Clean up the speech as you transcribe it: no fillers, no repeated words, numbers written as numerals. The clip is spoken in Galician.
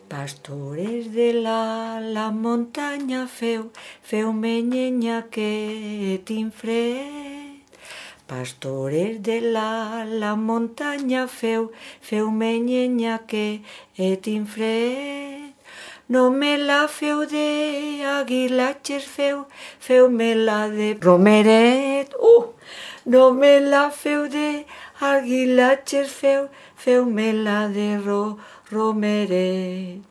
Pastores de la muntanya feu-me llenya que tinc fred. Pastores de la muntanya feu-me llenya que tinc fred. No me la feu d'aguilatges, feu-me-la de romeret. No me la feu d'aguilatges, feu-me-la de romeret.